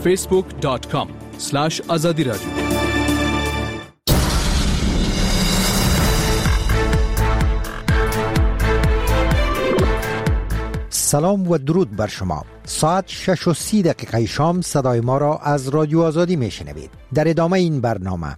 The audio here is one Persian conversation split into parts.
facebook.com/azadi radio. سلام و درود بر شما. ساعت 6:30 شام صدای ما را از رادیو آزادی میشنوید. در ادامه این برنامه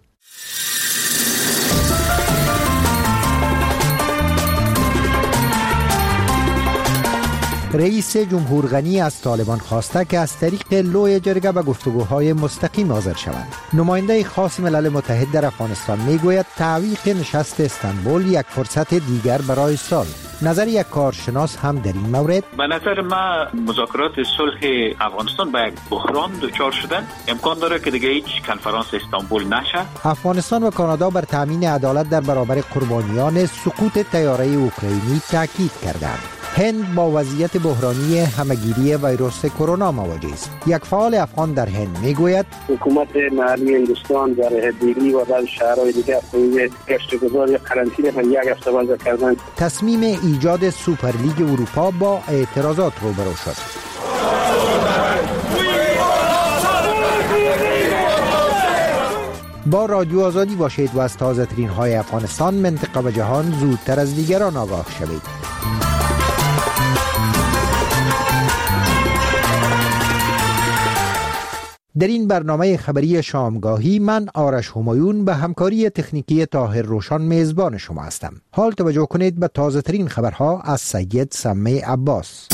رئیس جمهور غنی از طالبان خواسته که از طریق لوی جرگه به گفتگوهای مستقیم حاضر شوند. نماینده خاص ملل متحد در افغانستان میگوید تعویق نشست استانبول یک فرصت دیگر برای سال. نظر یک کارشناس هم در این مورد: به نظر ما مذاکرات صلح افغانستان با یک بحران دچار شدن، امکان داره که دیگه هیچ کنفرانس استانبول نشه. افغانستان و کانادا بر تامین عدالت در برابر قربانیان سقوط طیاره اوکراینی تاکید کردند. هند با وضعیت بحرانی همهگیری ویروس کرونا مواجه است. یک فعال افغان در هند میگوید حکومت محلی هندوستان در دلی و در شهرهای دیگر برای گشتگذاری قرنطینه و یک هفته وضع کردند. تصمیم ایجاد سوپرلیگ اروپا با اعتراضات روبرو شد. با رادیو آزادی باشید و از تازه ترین های افغانستان، منطقه و جهان زودتر از دیگران آگاه شوید. در این برنامه خبری شامگاهی من آرش همایون به همکاری تکنیکی طاهر روشان میزبان شما هستم. حال توجه کنید به تازه ترین خبرها از سید سمی عباس.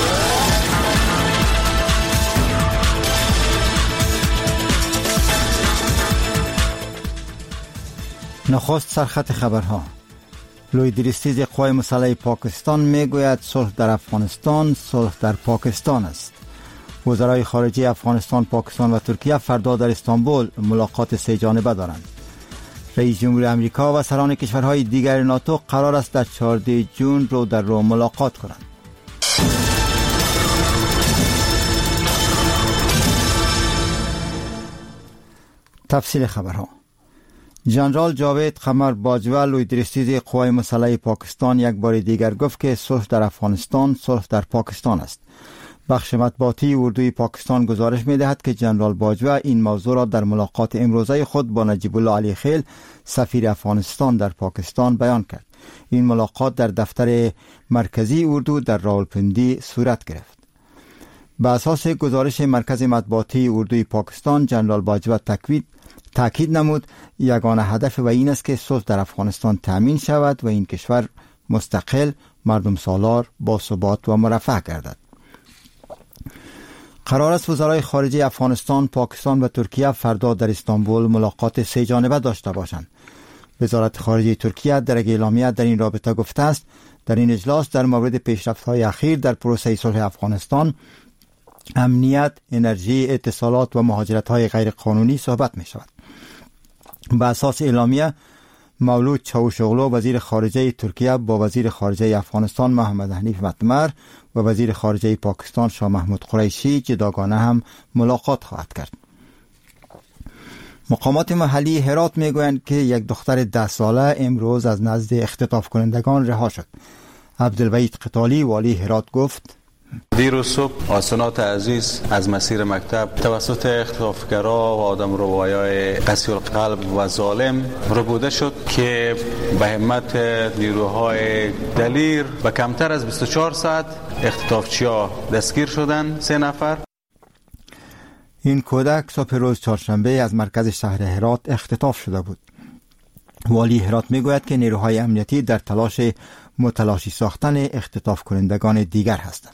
نخست سرخط خبرها. لوی درستیز قوای مسلح پاکستان میگوید صلح در افغانستان صلح در پاکستان است. وزرای خارجه افغانستان، پاکستان و ترکیه فردا در استانبول ملاقات سه جانبه دارند. رئیس جمهور امریکا و سران کشورهای دیگر ناتو قرار است در 14 جون رو در روم ملاقات کنند. تفصیل خبرها. جنرال جاوید قمر باجوه، لوی درستیز قوای مسلح پاکستان، یک بار دیگر گفت که صلح در افغانستان صلح در پاکستان است. بخش مطبوعاتی اردوی پاکستان گزارش می‌دهد که جنرال باجوه این موضوع را در ملاقات امروزه خود با نجیب الله علی خیل، سفیر افغانستان در پاکستان بیان کرد. این ملاقات در دفتر مرکزی اردو در راولپندی صورت گرفت. به اساس گزارش مرکز مطبوعاتی اردوی پاکستان، جنرال باجوه تاکید نمود یگانه هدف و این است که صلح در افغانستان تامین شود و این کشور مستقل، مردم سالار، با ثبات و مرفه گردد. قرار است وزرای خارجه افغانستان، پاکستان و ترکیه فردا در استانبول ملاقات سه جانبه داشته باشند. وزارت خارجه ترکیه در یک اعلامیه در این رابطه گفته است در این اجلاس در مورد پیشرفت‌های اخیر در پروسه صلح افغانستان، امنیت، انرژی، اتصالات و مهاجرت‌های غیرقانونی صحبت می‌شود. به اساس اعلامیه، مولود چاوشوغلو وزیر خارجه ترکیه با وزیر خارجه افغانستان محمد حنیف متمر و وزیر خارجه پاکستان شاه محمود قریشی جداگانه هم ملاقات خواهد کرد. مقامات محلی هرات میگویند که یک دختر 10 ساله امروز از نزد اختطاف کنندگان رها شد. عبدالوحید قتالی والی هرات گفت دیروز صبح آسانات عزیز از مسیر مکتب توسط اختطافگرا و آدمربایای قسی القلب و ظالم ربوده شد که به همت نیروهای دلیر و کمتر از 24 ساعت اختطافچی‌ها دستگیر شدند. 3 نفر. این کودک صبح روز چهارشنبه از مرکز شهر هرات اختطاف شده بود. والی هرات میگوید که نیروهای امنیتی در تلاش متلاشی ساختن اختطاف کنندگان دیگر هستند.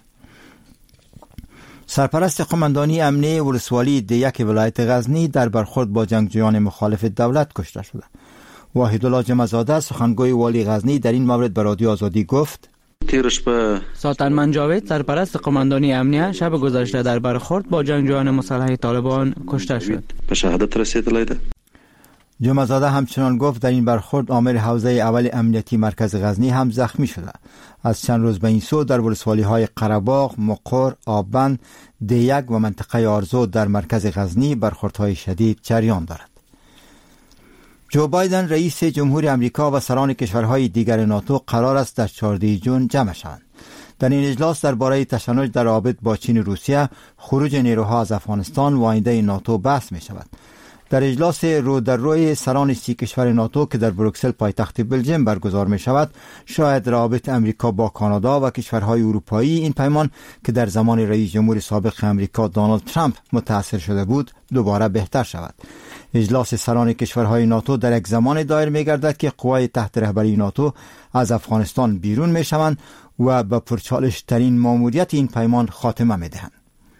سرپرست قماندانی امنیه ولسوالی دیک ولایت غزنی در برخورد با جنگجویان مخالف دولت کشته شده. واحدالله جمعزاده، سخنگوی والی غزنی، در این مورد به رادیو آزادی گفت ساترمن جاوید، سرپرست قماندانی امنیه، شب گذشته در برخورد با جنگجویان مسلح طالبان کشته شد. به شهادت رسیده. جمعزاده همچنان گفت در این برخورد آمر حوزه اول امنیتی مرکز غزنی هم زخمی شده. از چند روز به این سو در ولسوالی های قره‌باغ، مقر، آبند، دیگ و منطقه آرزو در مرکز غزنی برخوردهای شدید جریان دارد. جو بایدن رئیس جمهور امریکا و سران کشورهای دیگر ناتو قرار است در 14 جون جمع شوند. در این اجلاس درباره تشنج در روابط با چین و روسیه، خروج نیروها از افغانستان و آینده ناتو بحث می شود. در اجلاس رو در روی سران 30 کشور ناتو که در بروکسل پایتخت بلژیم برگزار می شود، شاید روابط امریکا با کانادا و کشورهای اروپایی این پیمان که در زمان رئیس جمهور سابق امریکا دونالد ترامپ متأثر شده بود دوباره بهتر شود. اجلاس سران کشورهای ناتو در یک زمان دایر می گردد که قوای تحت رهبری ناتو از افغانستان بیرون می شوند و به پرچالش ترین ماموریت این پیمان خاتمه می دهند.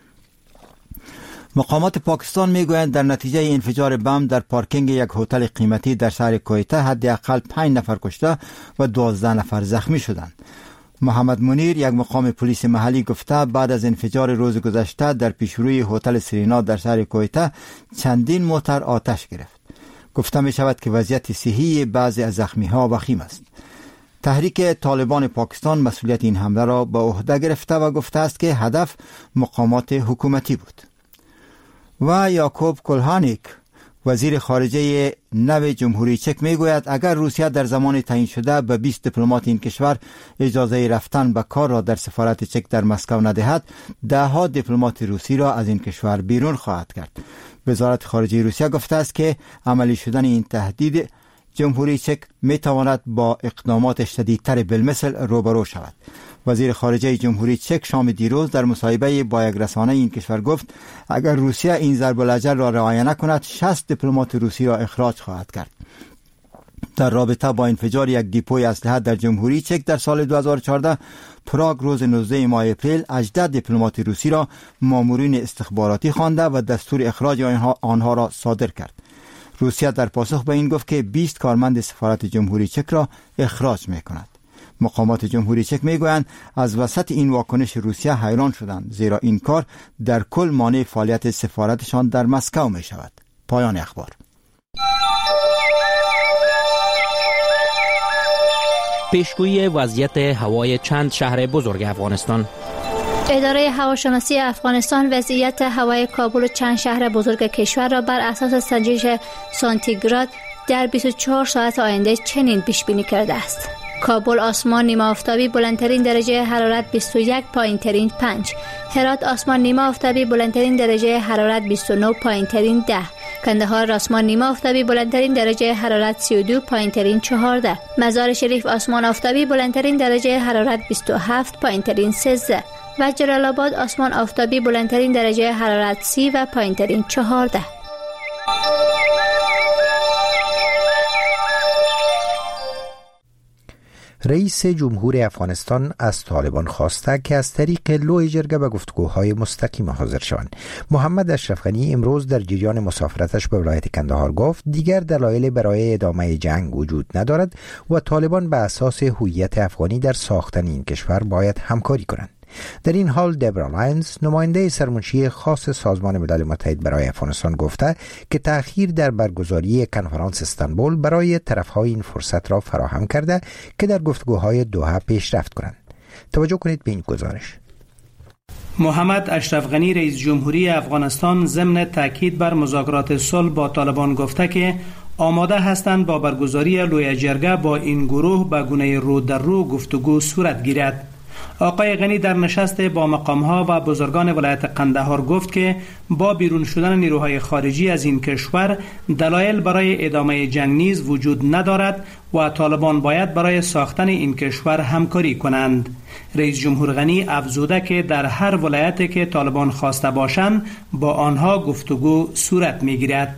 مقامات پاکستان میگویند در نتیجه انفجار بم در پارکینگ یک هتل قیمتی در شهر کویته حداقل 5 نفر کشته و 12 نفر زخمی شدند. محمد منیر، یک مقام پلیس محلی، گفته بعد از انفجار روز گذشته در پیشروی هتل سرینا در شهر کویته چندین موتر آتش گرفت. گفته می شود که وضعیت صحی بعضی از زخمی ها وخیم است. تحریک طالبان پاکستان مسئولیت این حمله را به عهده گرفته و گفته است که هدف مقامات حکومتی بود. و یاکوب کلهانیک، وزیر خارجه نو جمهوری چک، میگوید اگر روسیه در زمان تعیین شده به 20 دیپلمات این کشور اجازه رفتن به کار را در سفارت چک در مسکو ندهد، 10 دیپلمات روسی را از این کشور بیرون خواهد کرد. وزارت خارجه روسیه گفته است که عملی شدن این تهدید جمهوری چک میتواند با اقدامات شدیدتر بالمثل روبرو شود. وزیر خارجه جمهوری چک شام دیروز در مصاحبه با یک رسانه این کشور گفت اگر روسیه این ضرب الاجل را رعایت نکند 60 دیپلمات روسی را اخراج خواهد کرد. در رابطه با انفجار یک دیپوی اسلحه در جمهوری چک در سال 2014، پراگ روز 19 ماه اپریل 18 دیپلمات روسی را مامورین استخباراتی خوانده و دستور اخراج آنها را صادر کرد. روسیه در پاسخ به این گفت که 20 کارمند سفارت جمهوری چک را اخراج می‌کند. مقامات جمهوری چک میگویند از وسط این واکنش روسیه حیران شدند، زیرا این کار در کل مانع فعالیت سفارتشان در مسکو می شود. پایان اخبار. پیشگویی وضعیت هوای چند شهر بزرگ افغانستان. اداره هواشناسی افغانستان وضعیت هوای کابل و چند شهر بزرگ کشور را بر اساس سنجش سانتیگراد در 24 ساعت آینده چنین پیش بینی کرده است: کابل آسمان نیمه آفتابی بلندترین درجه حرارت 21، پایینترین 5. هرات آسمان نیمه آفتابی بلندترین درجه حرارت 29، پایینترین 10. کندهار آسمان نیمه آفتابی بلندترین درجه حرارت 32، پایینترین 14. مزار شریف آسمان آفتابی بلندترین درجه حرارت 27، پایینترین 13. و جلال آباد آسمان آفتابی بلندترین درجه حرارت 30 و پایینترین 14. رئیس جمهور افغانستان از طالبان خواسته که از طریق لوی جرگه به گفتگوهای مستقیم حاضر شوند. محمد اشرف غنی امروز در جریان مسافرتش به ولایت کندهار گفت دیگر دلایل برای ادامه جنگ وجود ندارد و طالبان به اساس هویت افغانی در ساختن این کشور باید همکاری کنند. در این حال دبرا لاینز، نماینده سرمنشی خاص سازمان ملل متحد برای افغانستان، گفته که تأخیر در برگزاری کنفرانس استانبول برای طرفهای این فرصت را فراهم کرده که در گفتگوهای دوحه پیشرفت کنند. توجه کنید به این گزارش. محمد اشرف غنی رئیس جمهوری افغانستان ضمن تاکید بر مذاکرات صلح با طالبان گفته که آماده هستند با برگزاری لوی جرگه با این گروه به گونه رو در رو گفتگو صورت گیرد. آقای غنی در نشست با مقام‌ها و بزرگان ولایت قندهار گفت که با بیرون شدن نیروهای خارجی از این کشور دلایل برای ادامه جنگ نیز وجود ندارد و طالبان باید برای ساختن این کشور همکاری کنند. رئیس جمهور غنی افزوده که در هر ولایتی که طالبان خواسته باشند با آنها گفتگو صورت می‌گیرد.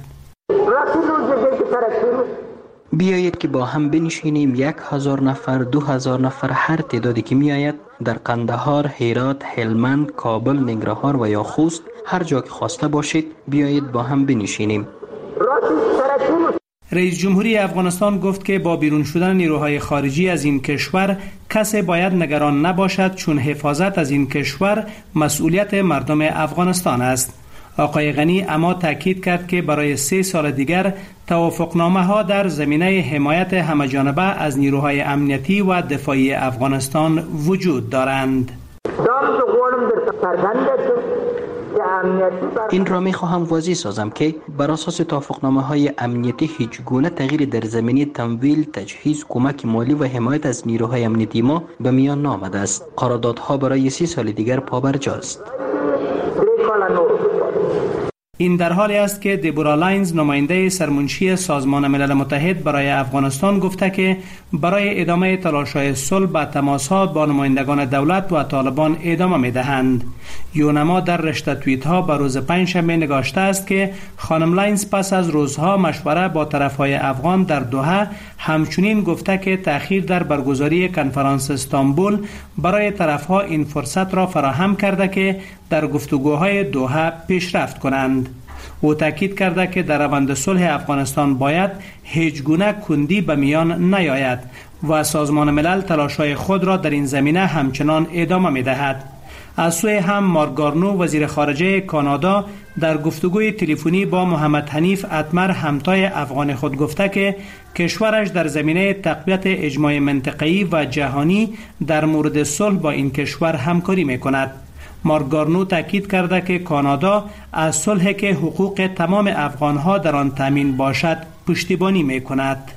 بیایید که با هم بنشینیم، 1000 نفر، 2000 نفر، هر تعدادی که می آید در قندهار، هرات، هلمند، کابل، ننگرهار و یا خوست، هر جا که خواسته باشید بیایید با هم بنشینیم. رئیس جمهوری افغانستان گفت که با بیرون شدن نیروهای خارجی از این کشور کسی باید نگران نباشد، چون حفاظت از این کشور مسئولیت مردم افغانستان است. آقای غنی اما تاکید کرد که برای 3 سال دیگر توافقنامه ها در زمینه حمایت همه‌جانبه از نیروهای امنیتی و دفاعی افغانستان وجود دارند. این را می خواهم واضح سازم که بر اساس توافقنامه‌های امنیتی هیچ گونه تغییر در زمینه تمویل، تجهیز، کمک مالی و حمایت از نیروهای امنیتی ما به میان نامده است. قراردادها برای 30 سال دیگر پابرجاست. این در حالی است که دیبورا لاینز نماینده سرمنشی سازمان ملل متحد برای افغانستان گفته که برای ادامه تلاش‌های صلح به تماس‌ها با نمایندگان دولت و طالبان ادامه می‌دهند. یونما در رشته توییت‌ها به روز پنجشنبه نگاشته است که خانم لاینز پس از روزها مشوره با طرف‌های افغان در دوحه همچنین گفته که تأخیر در برگزاری کنفرانس استانبول برای طرف‌ها این فرصت را فراهم کرده که در گفتگوهای دوحه پیشرفت کنند. او تاکید کرده که در روند صلح افغانستان باید هیچ گونه کندی به میان نیاید و سازمان ملل تلاش‌های خود را در این زمینه همچنان ادامه می‌دهد. از سوی هم مارک گارنو وزیر خارجه کانادا در گفتگوی تلفنی با محمد حنیف اتمر همتای افغان خود گفته که کشورش در زمینه تقویت اجماع منطقه‌ای و جهانی در مورد صلح با این کشور همکاری می‌کند. مارک گارنو تاکید کرده که کانادا از صلحی که حقوق تمام افغان‌ها در آن تامین باشد پشتیبانی می‌کند.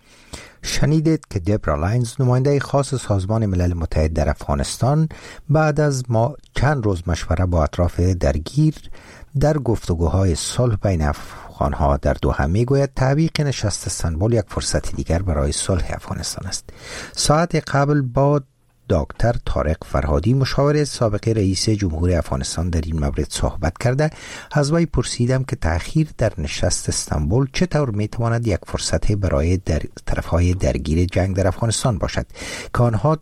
شنیدید که دیبورا لاینز نماینده خاص سازمان ملل متحد در افغانستان بعد از چند روز مشوره با اطراف درگیر در گفتگوهای صلح بین افغان‌ها در دوحه میگوید تعویق نشست استانبول یک فرصت دیگر برای صلح افغانستان است. ساعت قبل با دکتر طارق فرهادی مشاور سابق رئیس جمهور افغانستان در این مورد صحبت کرده. از وی پرسیدم که تأخیر در نشست استانبول چطور میتواند یک فرصت برای طرفهای درگیر جنگ در افغانستان باشد که آنها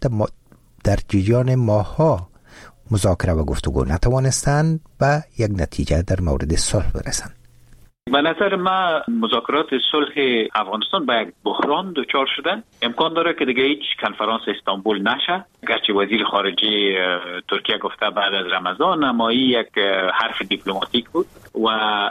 در جریان ماه‌ها مذاکره و گفتگو نتوانستند و یک نتیجه در مورد صلح برسند. به نظر ما مذاکرات صلح افغانستان به یک بحران دچار شدن. امکان داره که دیگه هیچ کنفرانس استانبول نشه. گرچه وزیر خارجه ترکیه گفته بعد از رمضان، اما یک حرف دیپلماتیک بود و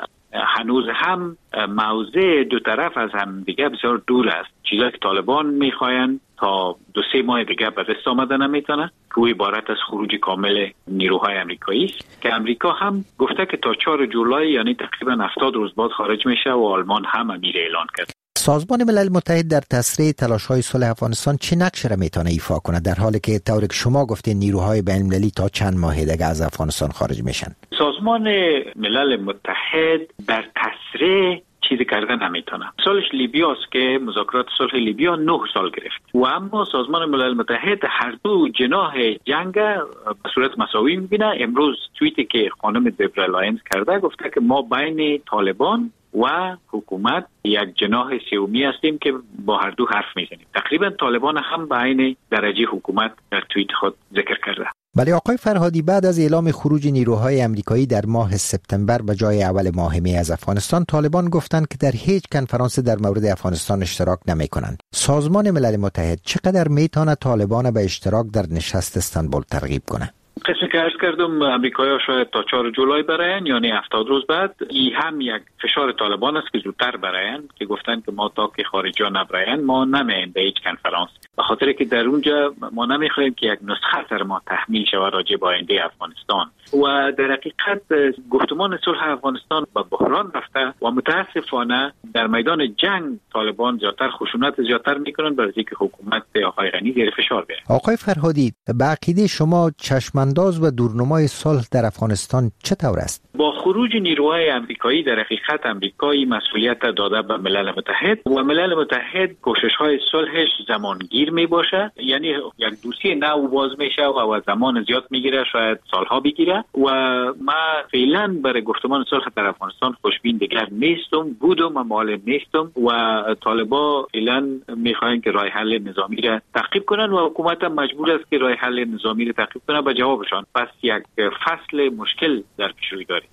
هنوز هم موضع دو طرف از هم دیگه بسیار دور است. چیزایی که طالبان میخواین تا 2-3 ماه دیگه به دست آمده نمیتونه که عبارت از خروج کامل نیروهای امریکایی است که امریکا هم گفته که تا 4 جولای یعنی تقریبا 70 روز بعد خارج میشه و آلمان هم امیر اعلان کرد. سازمان ملل متحد در تسریع تلاش‌های صلح افغانستان چه نقشی را میتونه ایفا کنه در حالی که طوری که شما گفتین نیروهای بین‌المللی تا چند ماه دیگه از افغانستان خارج میشن؟ سازمان ملل متحد در تسریع چیزی کرده نمیتونه. سالش لیبیا است که مذاکرات صلح لیبیا 9 سال گرفت و اما سازمان ملل متحد هر دو جناح جنگ به صورت مساوی میبینه. امروز توییتی که خانم دیبورا لاینز کرده گفته که ما بین طالبان و حکومت یک جناح سومی هستیم که با هر دو حرف میزنیم. تقریبا طالبان هم به عین درجه حکومت در توییت خود ذکر کرده. ولی آقای فرهادی بعد از اعلام خروج نیروهای امریکایی در ماه سپتامبر به جای اول ماه می از افغانستان، طالبان گفتند که در هیچ کنفرانس در مورد افغانستان اشتراک نمی کنند. سازمان ملل متحد چقدر میتونه طالبان به اشتراک در نشست استانبول ترغیب کنه؟ قسمی که عرض کردم امریکایی‌ها شاید تا 4 جولای براین یعنی 70 روز بعد. این هم یک فشار طالبان است که زودتر براین که گفتن که ما تا که خارجی ها نبراین ما نمیایم به هیچ کنفرانس، به خاطر که در اونجا ما نمیخوایم که یک نسخه سر ما تحمیل شود راجع به آینده افغانستان و در حقیقت گفتمان صلح افغانستان به بحران رفته و متاسفانه در میدان جنگ طالبان زیادتر خشونت زیادتر میکنن برای اینکه حکومت آقای غنی زیر فشار بیاره. آقای فرهادی، به عقیده شما چشمانداز و دورنمای صلح در افغانستان چطور است؟ با خروج نیروهای امریکایی در حقیقت امریکایی مسئولیت داده به ملل متحد و ملل متحد کوشش‌های صلحش زمانگیر می باشه، یعنی یک دوسیه نو باز میشه و زمان زیاد میگیره، شاید سالها بگیره و ما فعلا برای گفتمان صلح در افغانستان خوشبین دیگر نیستم، بودم اما حالا نیستم و طالبا فعلا میخواین که راه حل نظامی را تعقیب کنن و حکومت هم مجبور است که راه حل نظامی را تعقیب کنه به جوابشان. پس یک فصل مشکل در پیش روی داریم.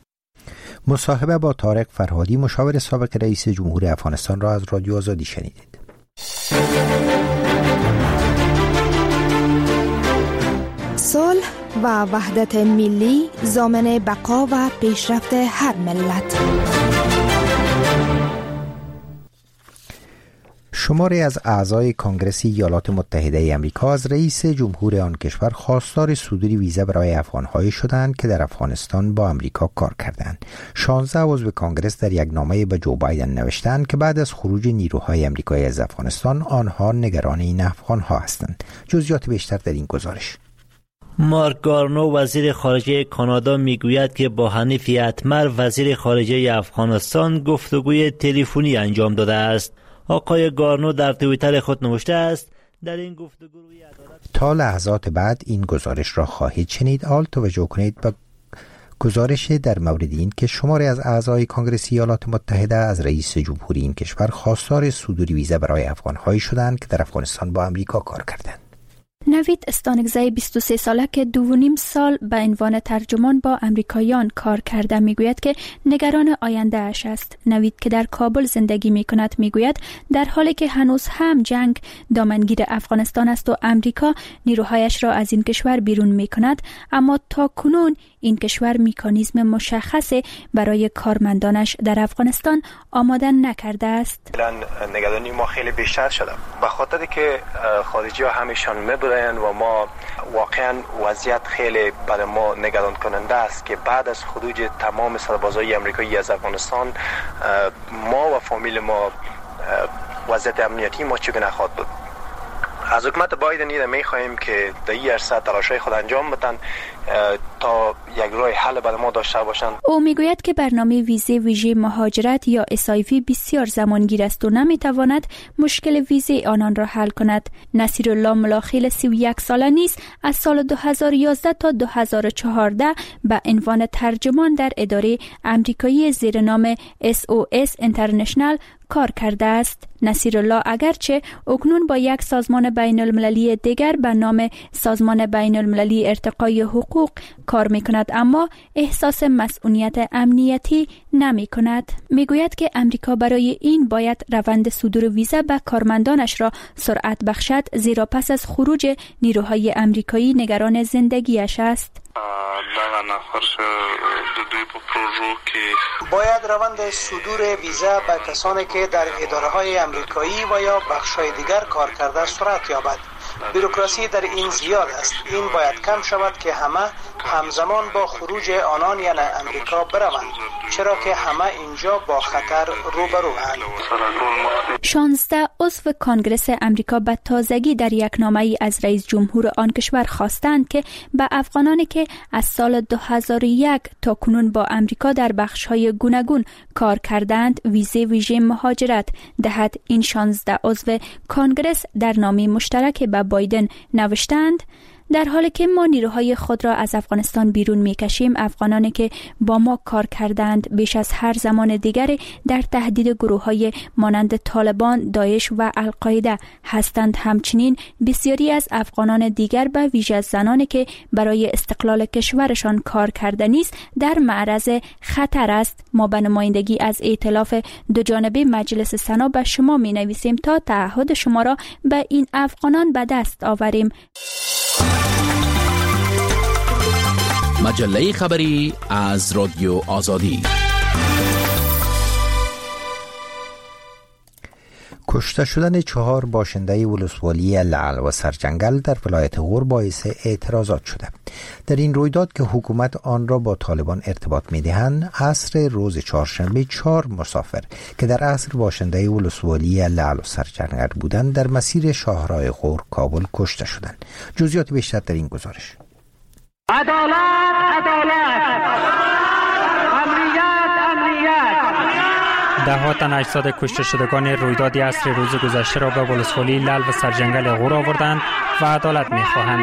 مصاحبه با طارق فرهادی مشاور سابق رئیس جمهور افغانستان را از رادیو آزادی شنیدید. صلح و وحدت ملی ضامن بقا و پیشرفت هر ملت. شماری از اعضای کنگره ایالات متحده ای آمریکا از رئیس جمهور آن کشور خواستار صدور ویزا برای افغان‌هایی شدند که در افغانستان با آمریکا کار کردند. 16 عضو کنگره در یک نامه به جو بایدن نوشتند که بعد از خروج نیروهای آمریکایی از افغانستان آنها نگران این افغان‌ها هستند. جزئیات بیشتر در این گزارش. مارک گارنو وزیر خارجه کانادا میگوید که با حنیف اتمر وزیر خارجه افغانستان گفتگوی تلفنی انجام داده است. آقای گارنو در توییتر خود نوشته است در این گفتگو روی عدالت تا لحظات بعد این گزارش را خواهید شنید. حال توجه کنید به گزارش در مورد این که شماری از اعضای کنگره ایالات متحده از رئیس جمهوری این کشور خواستار صدور ویزا برای افغان‌هایی شدند که در افغانستان با آمریکا کار کردند. نوید استانگزی 23 ساله که 2.5 سال به عنوان ترجمان با امریکاییان کار کرده میگوید که نگران آینده اش است. نوید که در کابل زندگی می کند میگوید در حالی که هنوز هم جنگ دامنگیر افغانستان است و امریکا نیروهایش را از این کشور بیرون می کند، اما تا کنون این کشور مکانیزم مشخصی برای کارمندانش در افغانستان آماده نکرده است. نگرانی ما خیلی بیشتر شده به خاطر که خارجی ها همیشان میبرن و ما واقعا وضعیت خیلی برای ما نگران کننده است که بعد از خروج تمام سربازای آمریکایی از افغانستان ما و فامیل ما وضعیت امنیتی ما چگونه خواهد بود. از حکومت بایدن ایره میخواهیم که در این عرصه تلاش‌های خود انجام بدن تا یک راه حل برای ما داشته باشند. او میگوید که برنامه ویزه ویژه مهاجرت یا SIV بسیار زمانگیر است و نمیتواند مشکل ویزه آنان را حل کند. نصیرالله ملاخیل 31 ساله نیز از سال 2011 تا 2014 به عنوان ترجمان در اداره آمریکایی زیر نام SOS اینترنشنال کار کرده است. نصیرالله اگرچه اکنون با یک سازمان بین المللی دیگر به نام سازمان بین المللی ارتقای حقوق کار می کند، اما احساس مسئولیت امنیتی نمی کند. می گوید که امریکا برای این باید روند صدور ویزا به کارمندانش را سرعت بخشد، زیرا پس از خروج نیروهای امریکایی نگران زندگیش است. باید روند صدور ویزا به کسانی که در اداره‌های آمریکایی و یا بخش‌های دیگر کار کرده سرعت یابد. بوروکراسی در این زیاد است. این باید کم شود که همه همزمان با خروج آنان یعنی امریکا بروند، چرا که همه اینجا با خطر روبروند. 16 عضو کنگره امریکا به تازگی در یک نامه‌ای از رئیس جمهور آن کشور خواستند که به افغانانی که از سال 2001 تا کنون با امریکا در بخش‌های گوناگون کار کردند ویزه ویژه مهاجرت دهد. این 16 عضو کنگره در نامه مشترک به بایدن نوشتند: در حالی که ما نیروهای خود را از افغانستان بیرون می‌کشیم، افغانانی که با ما کار کردند بیش از هر زمان دیگری در تهدید گروه‌های مانند طالبان، داعش و القاعده هستند. همچنین بسیاری از افغانان دیگر به ویژه زنانی که برای استقلال کشورشان کار کرده نیز در معرض خطر است. ما به نمایندگی از ائتلاف دوجانبه مجلس سنا به شما می‌نویسیم تا تعهد شما را به این افغانان به دست آوریم. مجله خبری از رادیو آزادی. کشته شدن 4 باشنده ولسوالی لعل و سرجنگل در ولایت غور باعث اعتراضات شده. در این رویداد که حکومت آن را با طالبان ارتباط می‌دهند، عصر روز چهارشنبه 4 مسافر که در عصر باشنده ولسوالی لعل و سرجنگل بودند در مسیر شاهراه غور کابل کشته شدند. جزئیات بیشتر در این گزارش. عدالت، عدالت، امنیت، امنیت. ده‌ها تن اجساد کشته شدگان رویداد عصر روز گذشته را به ولسوالی لعل و سرجنگل غور آوردند و عدالت می‌خواهند.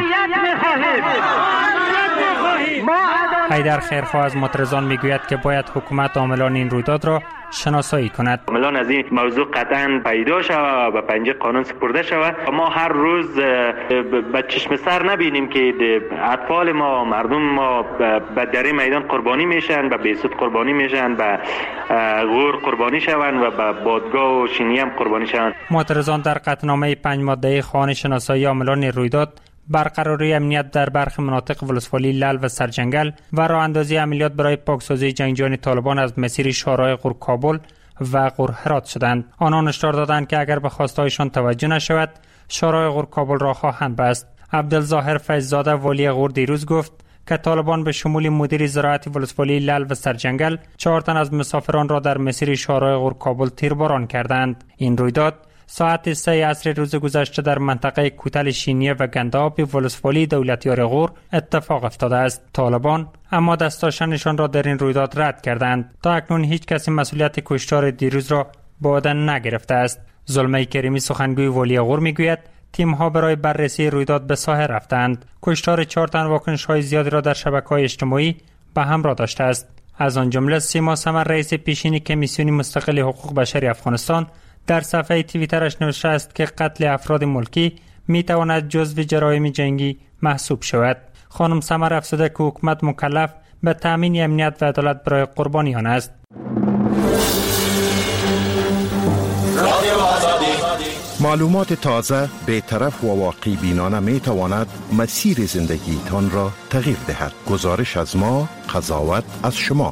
حیدر خیرخواه از معترضان میگوید که باید حکومت عاملان این رویداد را شناسایی کند. عاملان از این موضوع قطعاً پیدا شود و به پنجه قانون سپرده شود. ما هر روز به چشم سر نبینیم که اطفال ما، مردم ما به در میدان قربانی میشن، به بیسود قربانی میشن، به غور قربانی شوند و به بادگاه و شینی هم قربانی شوند. معترضان در قطعنامه 5 ماده خواهان شناسایی عاملان رویداد، برقراری امنیت در برخی مناطق ولسوالی لعل و سرجنگل و راه اندازی عملیات برای پاکسازی جنگجویان طالبان از مسیر شاهراه غور کابل و غور هرات شدند. آنان هشدار دادند که اگر به خواستهایشان توجه نشود شورای غور کابل را خواهند بست. عبدالظاهر فیضزاده والی غور دیروز گفت که طالبان به شمول مدیر زراعتی ولسوالی لعل و سرجنگل 4 تن از مسافران را در مسیر شورای غور کابل تیرباران کردند. این رویداد ساعت 3 عصر روز گذشته در منطقه کوتل شینیه و گنداب ولسوالی دولتیار غور اتفاق افتاده است. طالبان اما دستاشنشان را در این رویداد رد کردند. تا اکنون هیچ کسی مسئولیت کشتار دیروز را به عهده نگرفته است. زلمه کریمی سخنگوی والی غور میگوید تیم‌ها برای بررسی رویداد به ساحل رفتند. کشتار 4 تن واکنش‌های زیادی را در شبکه‌های اجتماعی به همراه داشته است. از آن جمله سیما سمر رئیس پیشین کمیسیون مستقل حقوق بشری افغانستان در صفحه توییترش نوشته است که قتل افراد ملکی می‌تواند جزو جرایم جنگی محسوب شود. خانم سمر افزوده که حکومت مکلف به تامین امنیت و عدالت برای قربانیان است. معلومات تازه، بی‌طرف و واقعی بینانه می تواند مسیر زندگی تان را تغییر دهد. گزارش از ما، قضاوت از شما.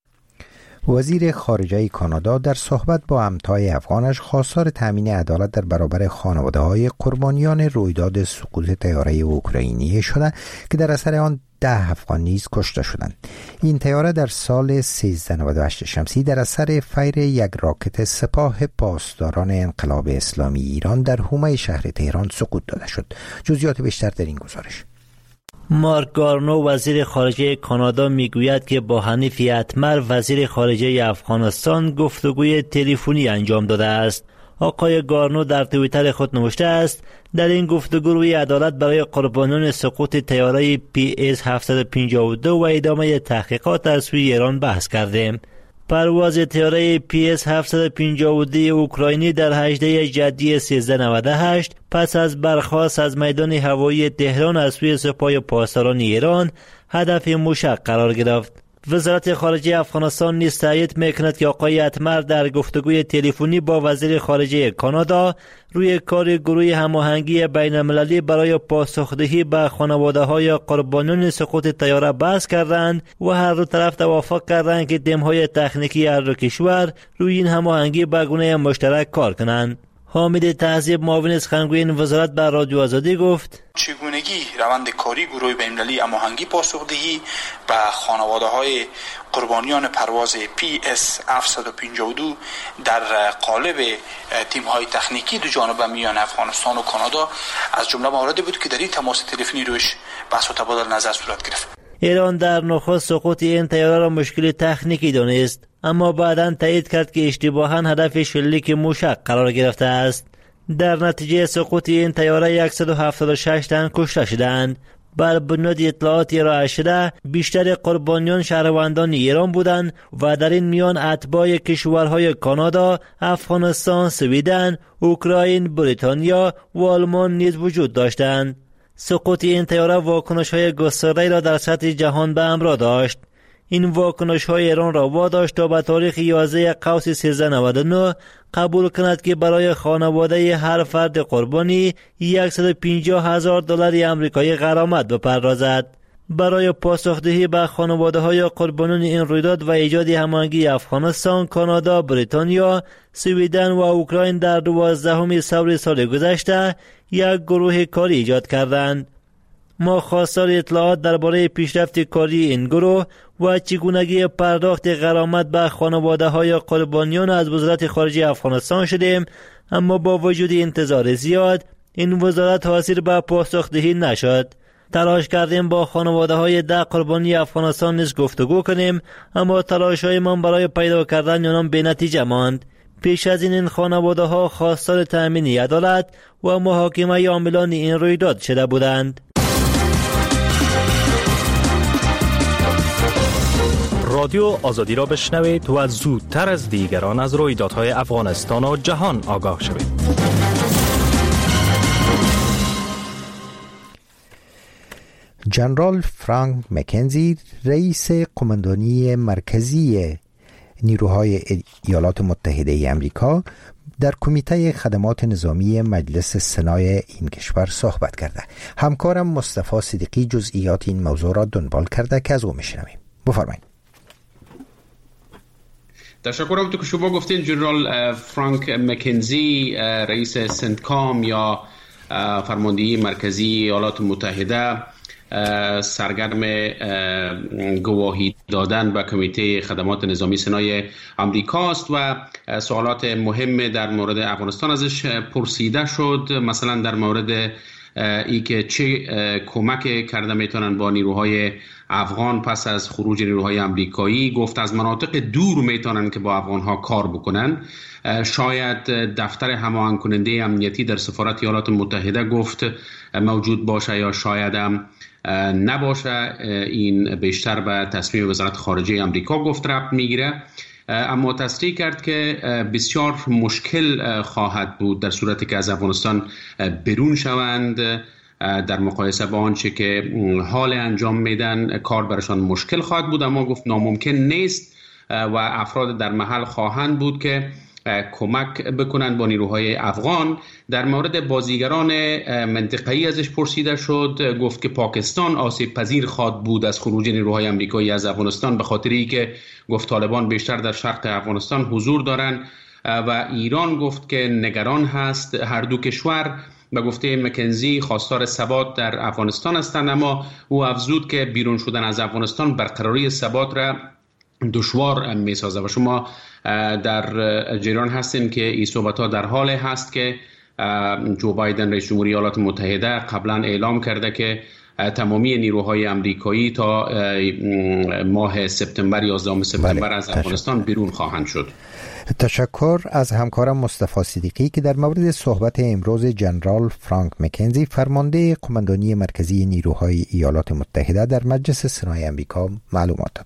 وزیر خارجه کانادا در صحبت با همتای افغانش خواستار تامین عدالت در برابر خانواده‌های قربانیان رویداد سقوط طیاره اوکراینی شده که در اثر آن 10 افغان نیز کشته شدند. این طیاره در سال 1398 شمسی در اثر فیر یک راکت سپاه پاسداران انقلاب اسلامی ایران در حومه شهر تهران سقوط داده شد. جزئیات بیشتر در این گزارش. مارک گارنو وزیر خارجه کانادا میگوید که با حنیف اتمر وزیر خارجه افغانستان گفتگوی تلفنی انجام داده است. آقای گارنو در توییتر خود نوشته است در این گفتگو روی عدالت برای قربانیان سقوط طیاره PS-752 و ادامه تحقیقات از سوی ایران بحث کردیم. پرواز طیاره PS-752 اوکراینی در 18 جدی 1398 پس از برخاست از میدان هوایی تهران از سوی سپاه پاسداران ایران هدف موشک قرار گرفت. وزارت خارجه افغانستان نیز تایید میکند که آقای اتمر در گفتگوی تلفنی با وزیر خارجه کانادا روی کار گروه هماهنگی بین المللی برای پاسخدهی به خانواده‌های قربانیان سقوط طیاره بحث کردند و هر دو طرف توافق کردند که تیم‌های تکنیکی هر دو کشور روی این هماهنگی به گونه مشترک کار کنند. حامد تهذیب معاون سخنگوی این وزارت بر رادیو آزادی گفت چگونگی روند کاری گروه بین‌المللی هماهنگی پاسخدهی به خانواده‌های قربانیان پرواز PS-752 در قالب تیم‌های تکنیکی دو جانبه میان افغانستان و کانادا از جمله مواردی بود که در این تماس تلفنی روش بحث و تبادل نظر صورت گرفت. ایران در نخست سقوط این طیاره را مشکل تکنیکی دانست، اما بعداً تایید کرد که اشتباهاً هدف شلیک موشک قرار گرفته است. در نتیجه سقوط این طیاره 176 تن کشته شدند. بر بنیاد اطلاعاتی ارائه شده بیشتر قربانیان شهروندان ایران بودند و در این میان اتباع کشورهای کانادا، افغانستان، سویدن، اوکراین، بریتانیا و آلمان نیز وجود داشتند. سقوط این طیاره واکنش‌های گسترده‌ای را در سطح جهان به همراه داشت. این واکنش‌های ایران را واداشت تا به تاریخ 11 قوس 1399 قبول کند که برای خانواده هر فرد قربانی $150,000 آمریکایی غرامت بپردازد. برای پاسخدهی به خانواده‌های قربانیان این رویداد و ایجاد هماهنگی افغانستان، کانادا، بریتانیا، سویدن و اوکراین در 12 ثور سال گذشته یک گروه کاری ایجاد کردند. ما خواستار اطلاعات درباره پیشرفت کاری این گروه و چگونگی پرداخت غرامت به خانواده‌های قربانیان از وزارت خارجه افغانستان شدیم، اما با وجود انتظار زیاد این وزارت حاضر به پاسخدهی نشد. تلاش کردیم با خانواده‌های 10 قربانی افغانستان نیز گفتگو کنیم، اما تلاش‌هایمان برای پیدا کردن آنان بی‌نتیجه ماند. پیش از این خانواده‌ها خواستار تأمین عدالت و محاکمه عاملان این رویداد شده بودند. رادیو آزادی را بشنوید و زودتر از دیگران از رویدادهای افغانستان و جهان آگاه شوید. جنرال فرانک مکنزی رئیس قماندانی مرکزی نیروهای ایالات متحده آمریکا در کمیته خدمات نظامی مجلس سنای این کشور صحبت کرده. همکارم مصطفی صدیقی جزئیات این موضوع را دنبال کرده که از او میشنویم. بفرمایید. تشکر. همونطور که شما گفتین جنرال فرانک مکنزی رئیس سنتکام یا فرماندهی مرکزی ایالات متحده سرگرم گواهی دادن به کمیته خدمات نظامی سنای آمریکاست و سوالات مهم در مورد افغانستان ازش پرسیده شد. مثلا در مورد ای که چه کمک کرده میتونن با نیروهای افغان پس از خروج نیروهای آمریکایی. گفت از مناطق دور میتونن که با افغانها کار بکنن. شاید دفتر هماهنگ کننده امنیتی در سفارت ایالات متحده گفت موجود باشه یا شاید هم نباشه. این بیشتر به تصمیم وزارت خارجه آمریکا گفت ربط میگیره، اما تصریح کرد که بسیار مشکل خواهد بود در صورتی که از افغانستان بیرون شوند. در مقایسه با آنچه که حال انجام میدن کار برشان مشکل خواهد بود، اما گفت ناممکن نیست و افراد در محل خواهند بود که کمک بکنن با نیروهای افغان. در مورد بازیگران منطقه‌ای ازش پرسیده شد. گفت که پاکستان آسیب پذیر خواهد بود از خروج نیروهای آمریکایی از افغانستان، به خاطری که گفت طالبان بیشتر در شرق افغانستان حضور دارن و ایران گفت که نگران هست. هر دو کشور به گفته مکنزی خواستار ثبات در افغانستان هستند، اما او افزود که بیرون شدن از افغانستان برقراری ثبات را دشوار میسازه و شما در جریان هستین که این صحبت‌ها در حال هست که جو بایدن رئیس جمهوری ایالات متحده قبلا اعلام کرده که تمامی نیروهای آمریکایی تا ماه سپتامبر 11 سپتامبر از افغانستان بیرون خواهند شد. تشکر از همکارم مصطفی صدیقی که در مورد صحبت امروز جنرال فرانک مکنزی فرمانده قماندانی مرکزی نیروهای ایالات متحده در مجلس سنای آمریکا معلومات داد.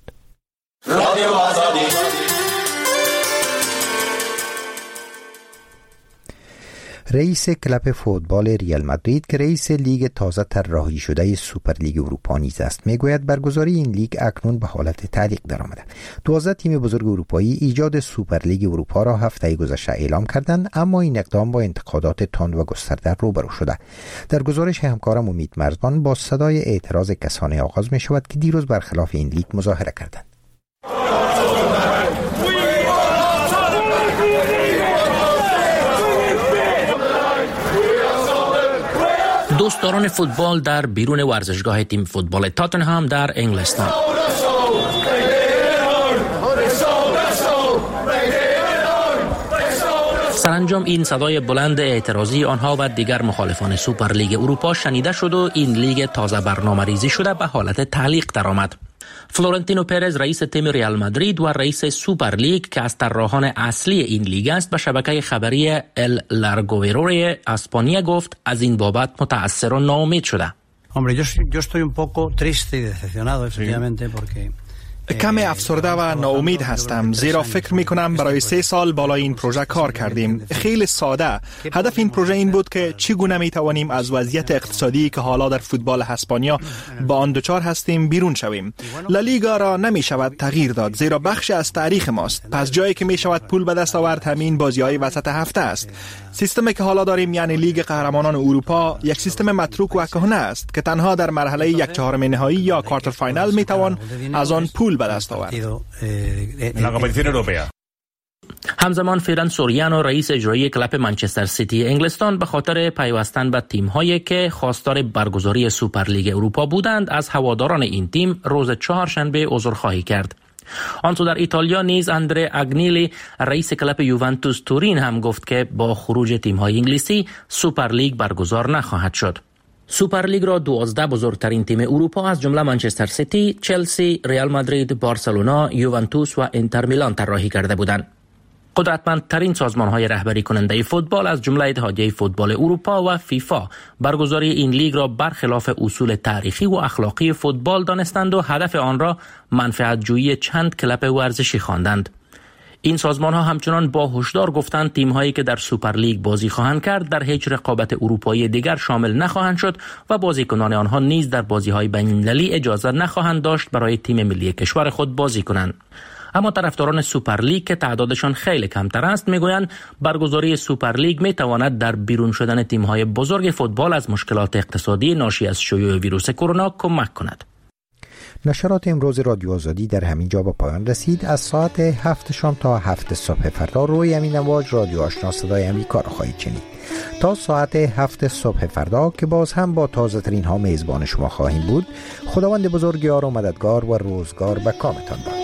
رئیس کلب فوتبال ریال مادرید که رئیس لیگ تازه طراحی شده سوپر لیگ اروپا نیز است میگوید برگزاری این لیگ اکنون به حالت تعلیق درآمده. 12 تیم بزرگ اروپایی ایجاد سوپر لیگ اروپا را هفته گذشته اعلام کردند، اما این اقدام با انتقادات تند و گسترده روبرو شده. در گزارش همکارم امید مرزبان با صدای اعتراض کسانی آغاز می شود که دیروز برخلاف این لیگ مظاهره کردند. دوستداران فوتبال در بیرون ورزشگاه تیم فوتبال تاتنهام در انگلستان. سرانجام این صدای بلند اعتراضی آنها و دیگر مخالفان سوپر لیگ اروپا شنیده شد و این لیگ تازه برنامه‌ریزی شده به حالت تعلیق درآمد. فلورنتینو پرز رئیس تیم ریال مادرید و رئیس سوپر لیگ که از طراحان اصلی این لیگ است به شبکه خبری ال لارگویرو اسپانیا گفت از این بابت متأثر و ناامید شده. Hombre, yo estoy un poco triste y decepcionado efectivamente porque کمی افسرده و ناامید هستم، زیرا فکر می کنم برای 3 سال بالای این پروژه کار کردیم. خیلی ساده. هدف این پروژه این بود که چگونه می توانیم از وضعیت اقتصادی که حالا در فوتبال اسپانیا با آن دچار هستیم بیرون شویم. لالیگا را نمی شود تغییر داد، زیرا بخش از تاریخ ماست. پس جایی که می شود پول به دست آورد همین بازی‌های وسط هفته است. سیستمی که حالا داریم یعنی لیگ قهرمانان اروپا یک سیستم متروک و کهنه است که تنها در مرحله 1/4 نهایی یا کوارتر فاینال می توان از آن پول به دست آورد. همزمان فیران سوریانو رئیس اجرایی کلب منچستر سیتی انگلستان به خاطر پیوستن به تیم‌هایی که خواستار برگزاری سوپر لیگ اروپا بودند از هواداران این تیم روز چهارشنبه عذرخواهی کرد. آنسو در ایتالیا نیز اندره اگنیلی رئیس کلب یوونتوس تورین هم گفت که با خروج تیم‌های انگلیسی سوپر لیگ برگزار نخواهد شد. سوپر لیگ را 12 بزرگترین تیم اروپا از جمله منچستر سیتی، چلسی، ریال مادرید، بارسلونا، یوونتوس و اینتر میلان طراحی کرده بودند. قدرتمندترین سازمان‌های رهبری کننده فوتبال از جمله اتحادیه فوتبال اروپا و فیفا برگزاری این لیگ را برخلاف اصول تاریخی و اخلاقی فوتبال دانستند و هدف آن را منفعت جویی چند کلب ورزشی خواندند. این سازمان‌ها همچنان با هشدار گفتند تیم‌هایی که در سوپر لیگ بازی خواهند کرد در هیچ رقابت اروپایی دیگر شامل نخواهند شد و بازیکنان آنها نیز در بازی‌های بین‌المللی اجازه نخواهند داشت برای تیم ملی کشور خود بازی کنند. اما طرفداران سوپر لیگ که تعدادشان خیلی کمتر است میگویند برگزاری سوپر لیگ میتواند در بیرون شدن تیم‌های بزرگ فوتبال از مشکلات اقتصادی ناشی از شیوع ویروس کرونا کمک کند. نشرات امروز رادیو آزادی در همین جا به پایان رسید. از ساعت 7 شام تا 7 صبح فردا روی امین امواج رادیو آشنا صدای امریکا را خواهید شنید. تا ساعت 7 صبح فردا که باز هم با تازه ترین ها میزبان شما خواهیم بود. خداوند بزرگ یار و مددگار و روزگار به کامتان باد.